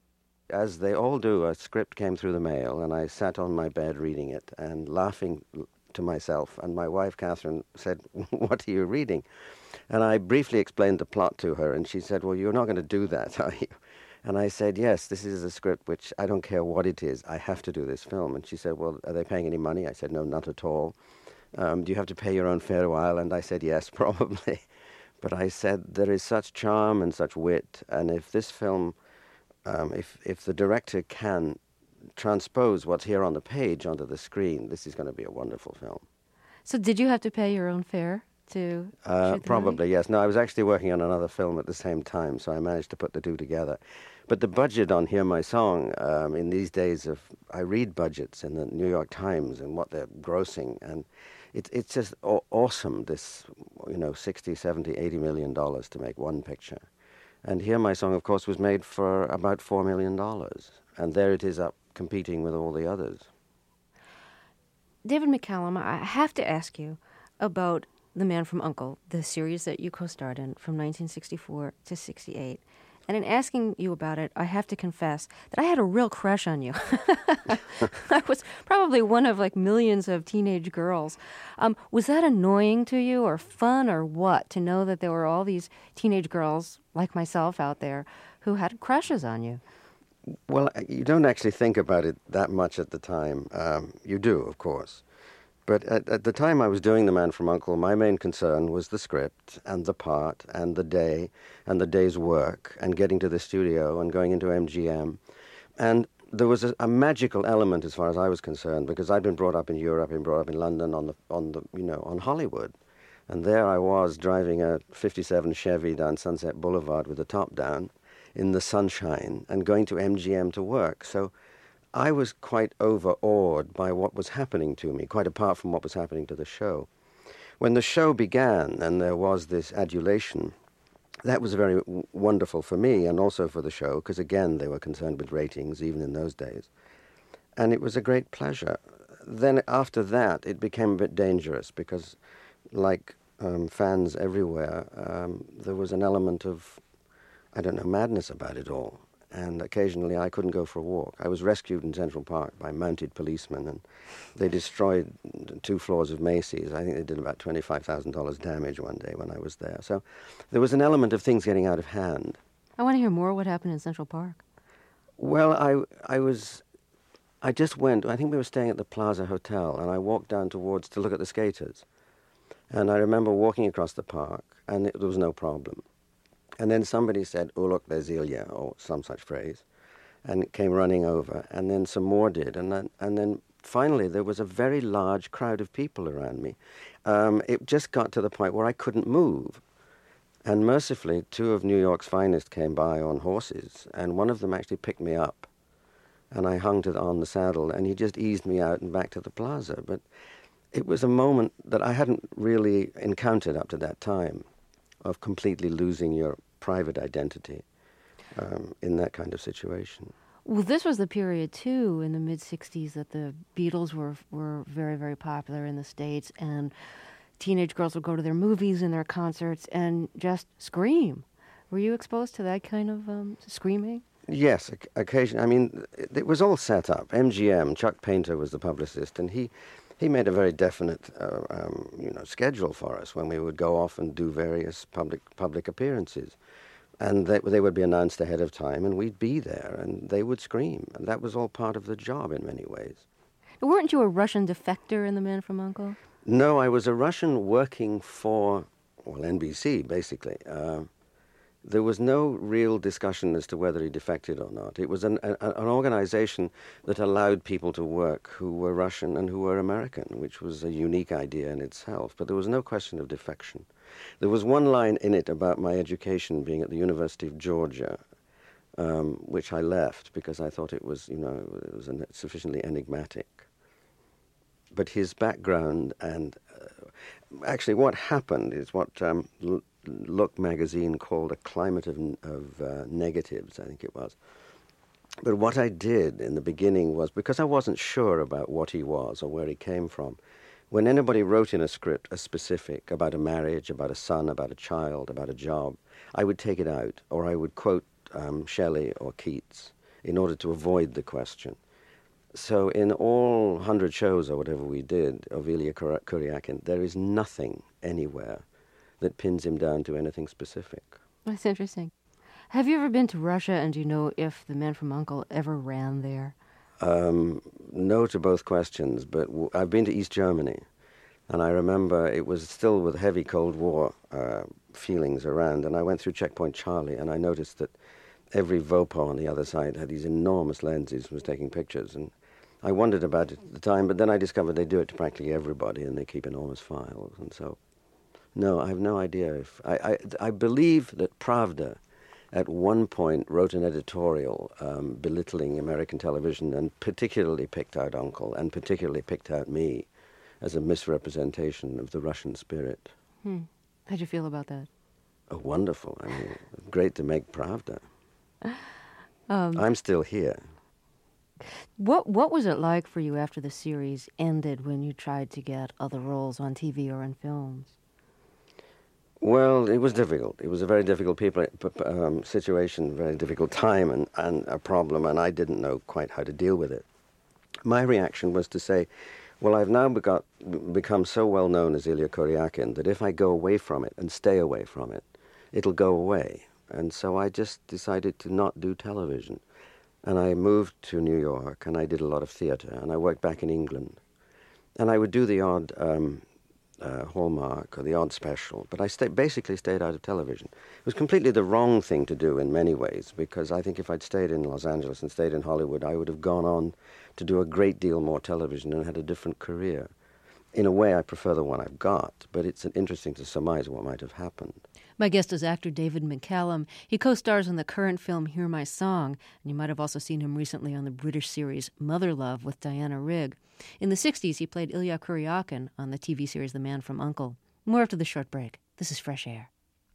As they all do, a script came through the mail, and I sat on my bed reading it and laughing to myself. And my wife, Catherine, said, "What are you reading?" And I briefly explained the plot to her, and she said, "Well, you're not going to do that, are you?" And I said, "Yes, this is a script which I don't care what it is. I have to do this film." And she said, "Well, are they paying any money?" I said, "No, not at all." "Do you have to pay your own fare a while?" And I said, "Yes, probably." But I said, there is such charm and such wit, and if this film, if the director can transpose what's here on the page onto the screen, this is going to be a wonderful film. So did you have to pay your own fare to shoot the Probably, movie? yes. No, I was actually working on another film at the same time, so I managed to put the two together. But the budget on Hear My Song, in these days of, I read budgets in the New York Times and what they're grossing, and it's just awesome, this, 60, 70, $80 million to make one picture. And Hear My Song, of course, was made for about $4 million. And there it is up competing with all the others. David McCallum, I have to ask you about The Man from U.N.C.L.E., the series that you co-starred in from 1964 to 68. And in asking you about it, I have to confess that I had a real crush on you. I was probably one of millions of teenage girls. Was that annoying to you or fun or what, to know that there were all these teenage girls like myself out there who had crushes on you? Well, you don't actually think about it that much at the time. You do, of course. But at the time I was doing The Man from U.N.C.L.E., my main concern was the script and the part and the day and the day's work and getting to the studio and going into MGM. And there was a magical element as far as I was concerned, because I'd been brought up in Europe, been brought up in London on Hollywood. And there I was driving a 57 Chevy down Sunset Boulevard with the top down in the sunshine and going to MGM to work. So I was quite overawed by what was happening to me, quite apart from what was happening to the show. When the show began and there was this adulation, that was very wonderful for me and also for the show, because again, they were concerned with ratings, even in those days. And it was a great pleasure. Then after that, it became a bit dangerous because, like fans everywhere, there was an element of, madness about it all. And occasionally I couldn't go for a walk. I was rescued in Central Park by mounted policemen, and they destroyed 2 floors of Macy's. I think they did about $25,000 damage one day when I was there. So there was an element of things getting out of hand. I want to hear more what happened in Central Park. Well, I just went, I think we were staying at the Plaza Hotel, and I walked down to look at the skaters. And I remember walking across the park, and there was no problem. And then somebody said, "Oh, look, there's Ilya," or some such phrase, and it came running over. And then some more did. And then finally there was a very large crowd of people around me. It just got to the point where I couldn't move. And mercifully, 2 of New York's finest came by on horses, and one of them actually picked me up. And I hung on the saddle, and he just eased me out and back to the plaza. But it was a moment that I hadn't really encountered up to that time, of completely losing your private identity in that kind of situation. Well, this was the period, too, in the mid-'60s that the Beatles were very, very popular in the States, and teenage girls would go to their movies and their concerts and just scream. Were you exposed to that kind of screaming? Yes, occasionally. I mean, it was all set up. MGM, Chuck Painter was the publicist, and he made a very definite schedule for us when we would go off and do various public appearances. And they would be announced ahead of time, and we'd be there, and they would scream. And that was all part of the job in many ways. Weren't you a Russian defector in The Man from U.N.C.L.E.? No, I was a Russian working for, NBC, basically. There was no real discussion as to whether he defected or not. It was an organization that allowed people to work who were Russian and who were American, which was a unique idea in itself. But there was no question of defection. There was one line in it about my education being at the University of Georgia, which I left because I thought it was sufficiently enigmatic. But his background and actually what happened is what Look magazine called a climate of negatives, I think it was. But what I did in the beginning was, because I wasn't sure about what he was or where he came from, when anybody wrote in a script a specific about a marriage, about a son, about a child, about a job, I would take it out, or I would quote Shelley or Keats in order to avoid the question. So in all 100 shows or whatever we did of Ilya Kuryakin, there is nothing anywhere that pins him down to anything specific. That's interesting. Have you ever been to Russia, and do you know if The Man from U.N.C.L.E. ever ran there? No to both questions, but I've been to East Germany, and I remember it was still with heavy Cold War feelings around, and I went through Checkpoint Charlie, and I noticed that every Vopo on the other side had these enormous lenses and was taking pictures, and I wondered about it at the time, but then I discovered they do it to practically everybody, and they keep enormous files, and so... No, I have no idea if... I believe that Pravda at one point wrote an editorial belittling American television and particularly picked out Uncle and particularly picked out me as a misrepresentation of the Russian spirit. How'd you feel about that? Oh, wonderful. I mean, great to make Pravda. I'm still here. What was it like for you after the series ended when you tried to get other roles on TV or in films? Well, it was difficult. It was a very difficult situation, very difficult time and a problem, and I didn't know quite how to deal with it. My reaction was to say, well, I've now become so well known as Ilya Kuryakin that if I go away from it and stay away from it, it'll go away. And so I just decided to not do television. And I moved to New York, and I did a lot of theater, and I worked back in England. And I would do the odd... Hallmark or the odd special, but I basically stayed out of television. It was completely the wrong thing to do in many ways, because I think if I'd stayed in Los Angeles and stayed in Hollywood, I would have gone on to do a great deal more television and had a different career. In a way, I prefer the one I've got, but it's interesting to surmise what might have happened. My guest is actor David McCallum. He co-stars in the current film Hear My Song, and you might have also seen him recently on the British series Mother Love with Diana Rigg. In the 60s, he played Ilya Kuryakin on the TV series The Man from U.N.C.L.E. More after the short break. This is Fresh Air.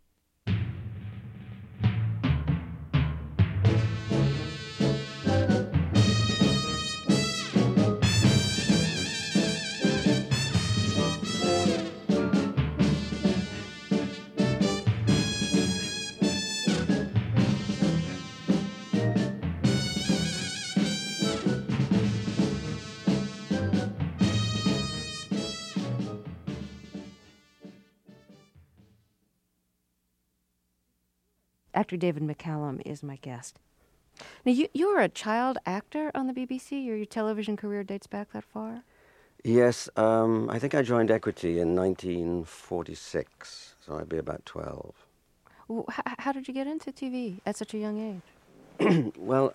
Actor David McCallum is my guest. Now, you were a child actor on the BBC? Your television career dates back that far? Yes, I think I joined Equity in 1946, so I'd be about 12. How did you get into TV at such a young age? Well,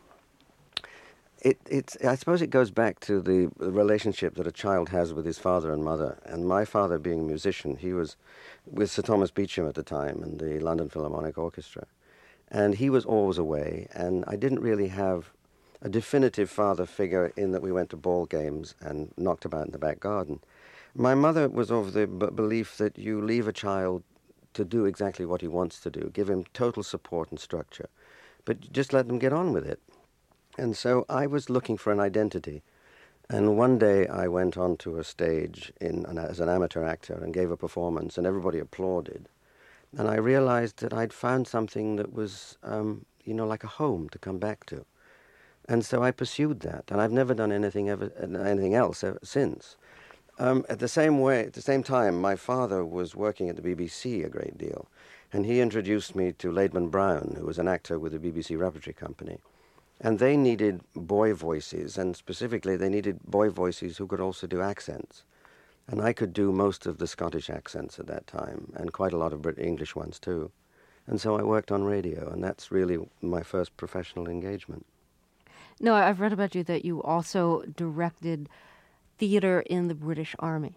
I suppose it goes back to the relationship that a child has with his father and mother. And my father, being a musician, he was with Sir Thomas Beecham at the time and the London Philharmonic Orchestra. And he was always away, and I didn't really have a definitive father figure in that we went to ball games and knocked about in the back garden. My mother was of the belief that you leave a child to do exactly what he wants to do, give him total support and structure, but just let them get on with it. And so I was looking for an identity. And one day I went onto a stage as an amateur actor and gave a performance, and everybody applauded. And I realized that I'd found something that was, like a home to come back to. And so I pursued that, and I've never done anything else ever since. At the same time, my father was working at the BBC a great deal, and he introduced me to Laidman Brown, who was an actor with the BBC Repertory Company. And they needed boy voices, and specifically they needed boy voices who could also do accents. And I could do most of the Scottish accents at that time, and quite a lot of English ones too. And so I worked on radio, and that's really my first professional engagement. No, I've read about you that you also directed theater in the British Army.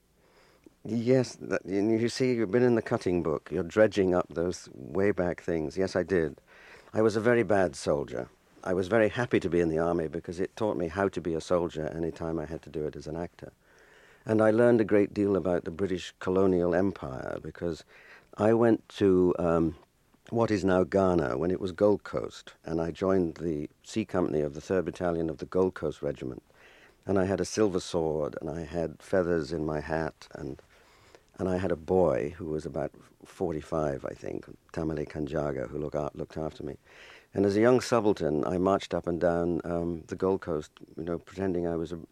Yes, you see, you've been in the cutting book. You're dredging up those way back things. Yes, I did. I was a very bad soldier. I was very happy to be in the army because it taught me how to be a soldier any time I had to do it as an actor. And I learned a great deal about the British colonial empire because I went to what is now Ghana when it was Gold Coast, and I joined the C Company of the 3rd Battalion of the Gold Coast Regiment. And I had a silver sword, and I had feathers in my hat, and I had a boy who was about 45, I think, Tamale Kanjaga, who looked after me. And as a young subaltern, I marched up and down the Gold Coast, pretending I was a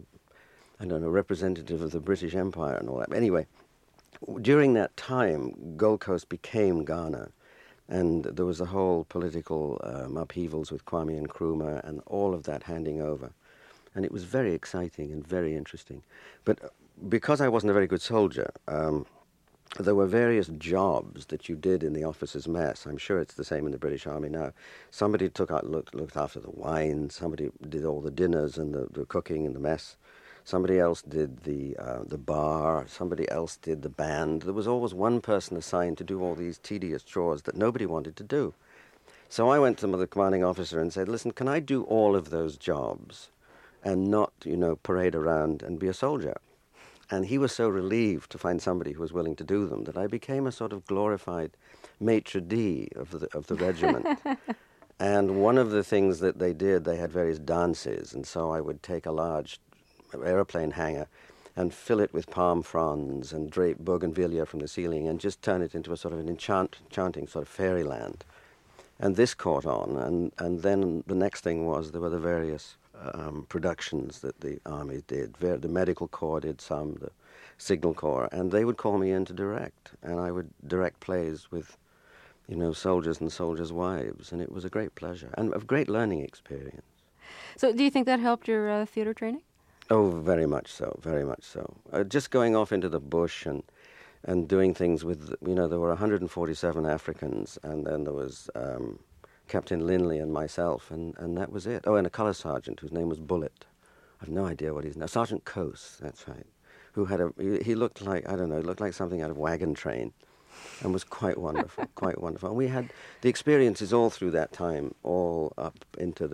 representative of the British Empire and all that. But anyway, during that time, Gold Coast became Ghana, and there was the whole political upheavals with Kwame Nkrumah and all of that handing over. And it was very exciting and very interesting. But because I wasn't a very good soldier, there were various jobs that you did in the officers' mess. I'm sure it's the same in the British Army now. Somebody looked after the wine. Somebody did all the dinners and the cooking in the mess. Somebody else did the bar. Somebody else did the band. There was always one person assigned to do all these tedious chores that nobody wanted to do. So I went to the commanding officer and said, listen, can I do all of those jobs and not, parade around and be a soldier? And he was so relieved to find somebody who was willing to do them that I became a sort of glorified maitre d' of the regiment. And one of the things that they did, they had various dances, and so I would take a large airplane hangar and fill it with palm fronds and drape bougainvillea from the ceiling and just turn it into a sort of an enchanting sort of fairyland. And this caught on, and then the next thing was there were the various productions that the Army did. The Medical Corps did some, the Signal Corps, and they would call me in to direct, and I would direct plays with, soldiers and soldiers' wives, and it was a great pleasure and a great learning experience. So do you think that helped your theater training? Oh, very much so, very much so. Just going off into the bush and doing things with, there were 147 Africans, and then there was Captain Linley and myself, and that was it. Oh, and a colour sergeant whose name was Bullet. I've no idea what his name. Sergeant Coase, that's right. Who had he looked like, looked like something out of Wagon Train, and was quite wonderful, quite wonderful. And we had the experiences all through that time, all up into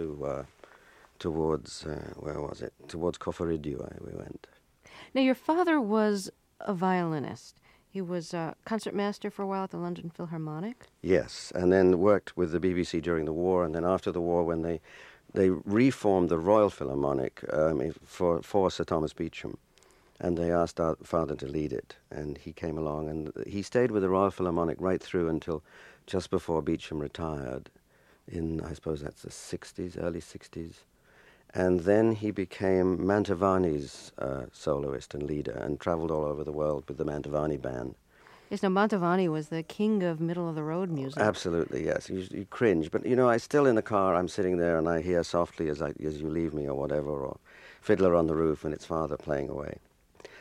towards where was it? Towards Koforidua we went. Now, your father was a violinist. He was a concertmaster for a while at the London Philharmonic? Yes, and then worked with the BBC during the war, and then after the war when they reformed the Royal Philharmonic for Sir Thomas Beecham, and they asked our father to lead it, and he came along, and he stayed with the Royal Philharmonic right through until just before Beecham retired in, I suppose that's the 60s, early 60s. And then he became Mantovani's soloist and leader and traveled all over the world with the Mantovani Band. Yes, now Mantovani was the king of middle-of-the-road music. Absolutely, yes. You cringe. But, I still in the car, I'm sitting there and I hear Softly as You Leave Me or whatever, or Fiddler on the Roof and its father playing away.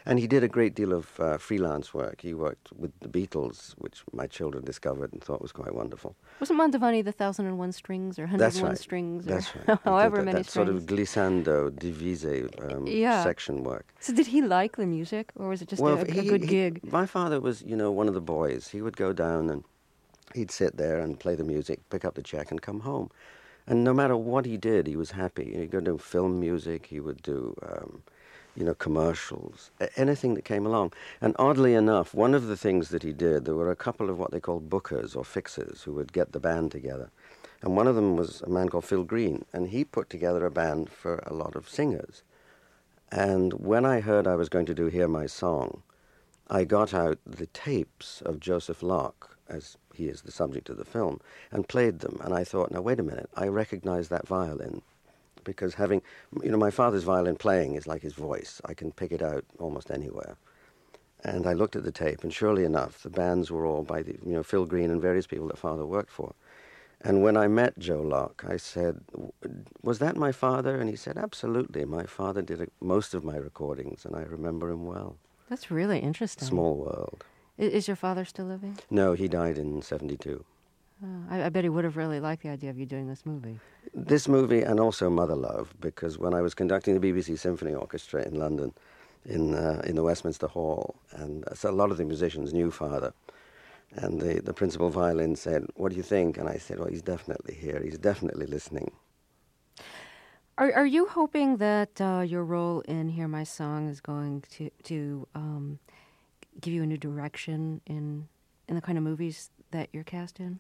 And he did a great deal of freelance work. He worked with the Beatles, which my children discovered and thought was quite wonderful. Wasn't Mantovani the 1001 strings or 101 That's right. strings? That's or right. however many that strings. sort of glissando, divise section work. So did he like the music, or was it just a good gig? My father was, one of the boys. He would go down and he'd sit there and play the music, pick up the check and come home. And no matter what he did, he was happy. He'd go do film music, he would do commercials, anything that came along. And oddly enough, one of the things that he did, there were a couple of what they called bookers or fixers who would get the band together. And one of them was a man called Phil Green, and he put together a band for a lot of singers. And when I heard I was going to do Hear My Song, I got out the tapes of Joseph Locke, as he is the subject of the film, and played them. And I thought, now, wait a minute, I recognize that violin. Because having, my father's violin playing is like his voice. I can pick it out almost anywhere. And I looked at the tape, and surely enough, the bands were all by Phil Green and various people that father worked for. And when I met Joe Locke, I said, was that my father? And he said, absolutely. My father did most of my recordings, and I remember him well. That's really interesting. Small world. Is your father still living? No, he died in 1972. I bet he would have really liked the idea of you doing this movie. This movie and also Mother Love, because when I was conducting the BBC Symphony Orchestra in London, in the Westminster Hall, and so a lot of the musicians knew Father, and the principal violin said, what do you think? And I said, well, he's definitely here. He's definitely listening. Are you hoping that your role in Hear My Song is going to give you a new direction in the kind of movies that you're cast in?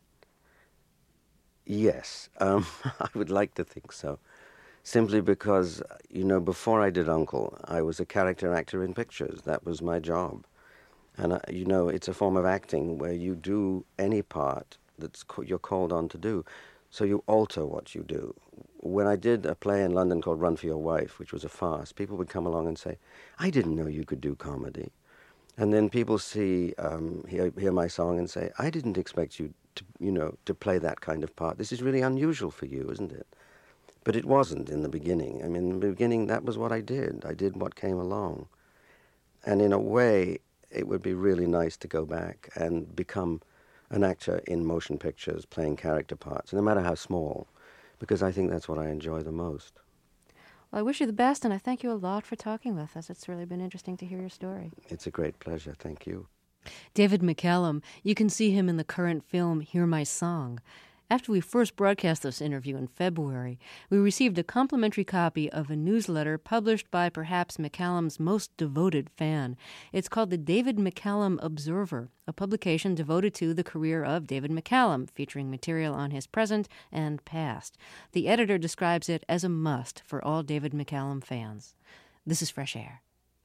Yes, I would like to think so. Simply because, before I did Uncle, I was a character actor in pictures. That was my job. And, it's a form of acting where you do any part that you're called on to do. So you alter what you do. When I did a play in London called Run for Your Wife, which was a farce, people would come along and say, I didn't know you could do comedy. And then people hear my song and say, I didn't expect you to play that kind of part. This is really unusual for you, isn't it? But it wasn't in the beginning. I mean, in the beginning, that was what I did. I did what came along. And in a way, it would be really nice to go back and become an actor in motion pictures, playing character parts, no matter how small, because I think that's what I enjoy the most. Well, I wish you the best, and I thank you a lot for talking with us. It's really been interesting to hear your story. It's a great pleasure. Thank you. David McCallum. You can see him in the current film Hear My Song. After we first broadcast this interview in February, we received a complimentary copy of a newsletter published by perhaps McCallum's most devoted fan. It's called the David McCallum Observer, a publication devoted to the career of David McCallum, featuring material on his present and past. The editor describes it as a must for all David McCallum fans. This is Fresh Air.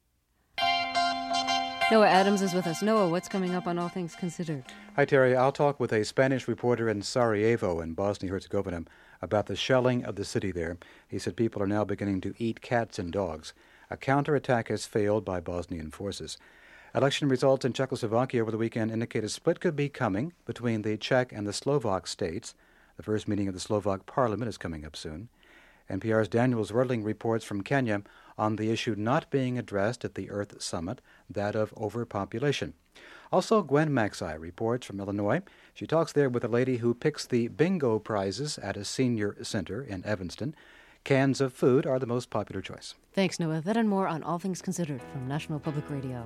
Noah Adams is with us. Noah, what's coming up on All Things Considered? Hi, Terry. I'll talk with a Spanish reporter in Sarajevo in Bosnia-Herzegovina about the shelling of the city there. He said people are now beginning to eat cats and dogs. A counterattack has failed by Bosnian forces. Election results in Czechoslovakia over the weekend indicate a split could be coming between the Czech and the Slovak states. The first meeting of the Slovak parliament is coming up soon. NPR's Daniel Zwerdling reports from Kenya on the issue not being addressed at the Earth Summit, that of overpopulation. Also, Gwen Maxey reports from Illinois. She talks there with a lady who picks the bingo prizes at a senior center in Evanston. Cans of food are the most popular choice. Thanks, Noah. That and more on All Things Considered from National Public Radio.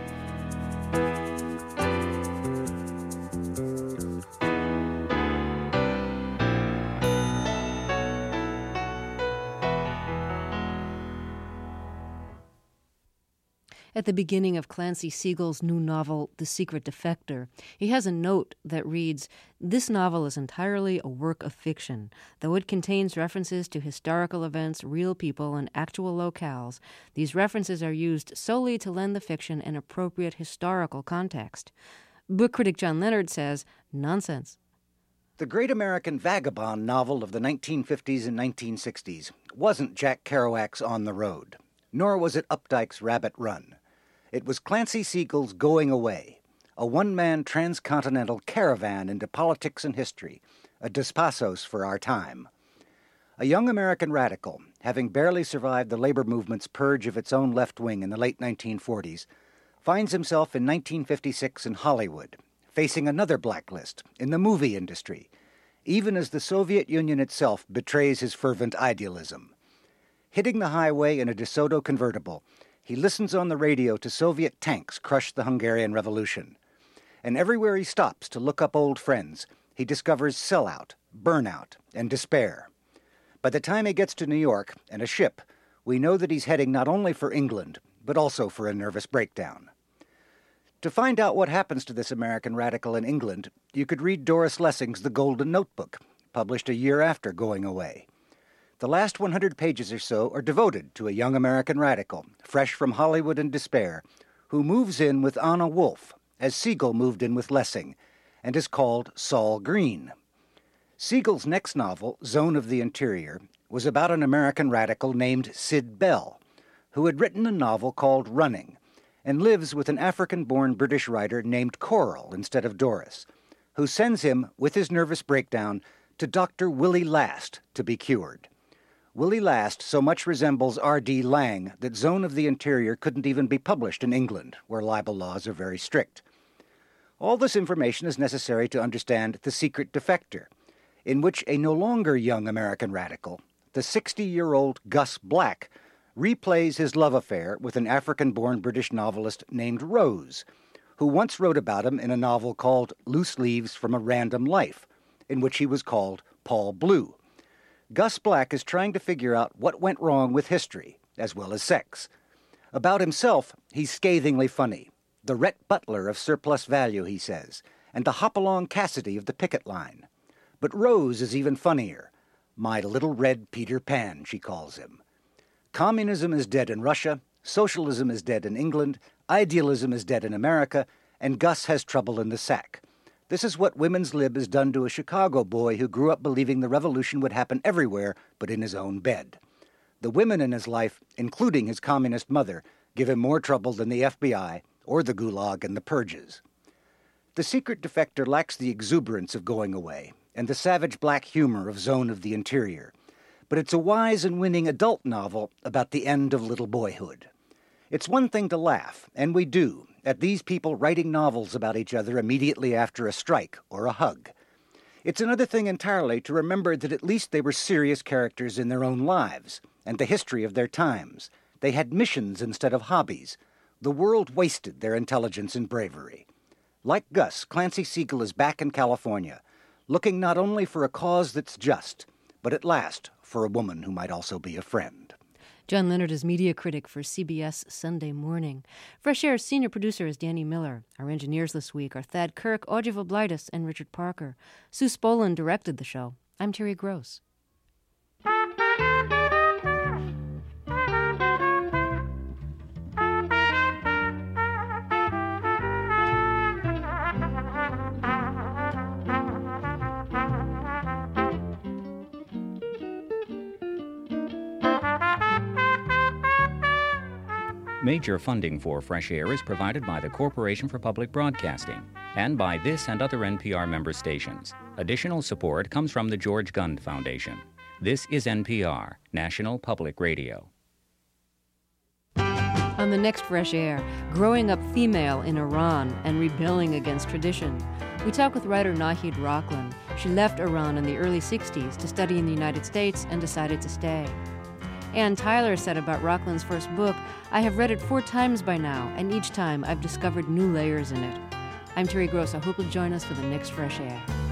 At the beginning of Clancy Siegel's new novel, The Secret Defector, he has a note that reads, "This novel is entirely a work of fiction. Though it contains references to historical events, real people, and actual locales, these references are used solely to lend the fiction an appropriate historical context." Book critic John Leonard says, nonsense. The great American vagabond novel of the 1950s and 1960s wasn't Jack Kerouac's On the Road, nor was it Updike's Rabbit Run. It was Clancy Siegel's Going Away, a one-man transcontinental caravan into politics and history, a Dos Passos for our time. A young American radical, having barely survived the labor movement's purge of its own left wing in the late 1940s, finds himself in 1956 in Hollywood, facing another blacklist in the movie industry, even as the Soviet Union itself betrays his fervent idealism. Hitting the highway in a DeSoto convertible, he listens on the radio to Soviet tanks crush the Hungarian Revolution. And everywhere he stops to look up old friends, he discovers sellout, burnout, and despair. By the time he gets to New York and a ship, we know that he's heading not only for England, but also for a nervous breakdown. To find out what happens to this American radical in England, you could read Doris Lessing's The Golden Notebook, published a year after going away. The last 100 pages or so are devoted to a young American radical, fresh from Hollywood and despair, who moves in with Anna Wolf, as Siegel moved in with Lessing, and is called Saul Green. Siegel's next novel, Zone of the Interior, was about an American radical named Sid Bell, who had written a novel called Running, and lives with an African-born British writer named Coral instead of Doris, who sends him, with his nervous breakdown, to Dr. Willie Last to be cured. Willie Last so much resembles R.D. Lang that Zone of the Interior couldn't even be published in England, where libel laws are very strict. All this information is necessary to understand The Secret Defector, in which a no longer young American radical, the 60-year-old Gus Black, replays his love affair with an African-born British novelist named Rose, who once wrote about him in a novel called Loose Leaves from a Random Life, in which he was called Paul Blue. Gus Black is trying to figure out what went wrong with history, as well as sex. About himself, he's scathingly funny. The Rhett Butler of surplus value, he says, and the Hopalong Cassidy of the picket line. But Rose is even funnier. My little red Peter Pan, she calls him. Communism is dead in Russia, socialism is dead in England, idealism is dead in America, and Gus has trouble in the sack. This is what Women's Lib has done to a Chicago boy who grew up believing the revolution would happen everywhere but in his own bed. The women in his life, including his communist mother, give him more trouble than the FBI or the Gulag and the Purges. The Secret Defector lacks the exuberance of Going Away and the savage black humor of Zone of the Interior, but it's a wise and winning adult novel about the end of little boyhood. It's one thing to laugh, and we do, at these people writing novels about each other immediately after a strike or a hug. It's another thing entirely to remember that at least they were serious characters in their own lives and the history of their times. They had missions instead of hobbies. The world wasted their intelligence and bravery. Like Gus, Clancy Siegel is back in California, looking not only for a cause that's just, but at last for a woman who might also be a friend. John Leonard is media critic for CBS Sunday Morning. Fresh Air's senior producer is Danny Miller. Our engineers this week are Thad Kirk, Audrey Voblitis, and Richard Parker. Sue Spolin directed the show. I'm Terry Gross. Major funding for Fresh Air is provided by the Corporation for Public Broadcasting and by this and other NPR member stations. Additional support comes from the George Gund Foundation. This is NPR, National Public Radio. On the next Fresh Air, growing up female in Iran and rebelling against tradition. We talk with writer Nahid Rockland. She left Iran in the early 60s to study in the United States and decided to stay. Ann Tyler said about Rockland's first book, I have read it 4 times by now, and each time I've discovered new layers in it. I'm Terry Gross. I hope you'll join us for the next Fresh Air.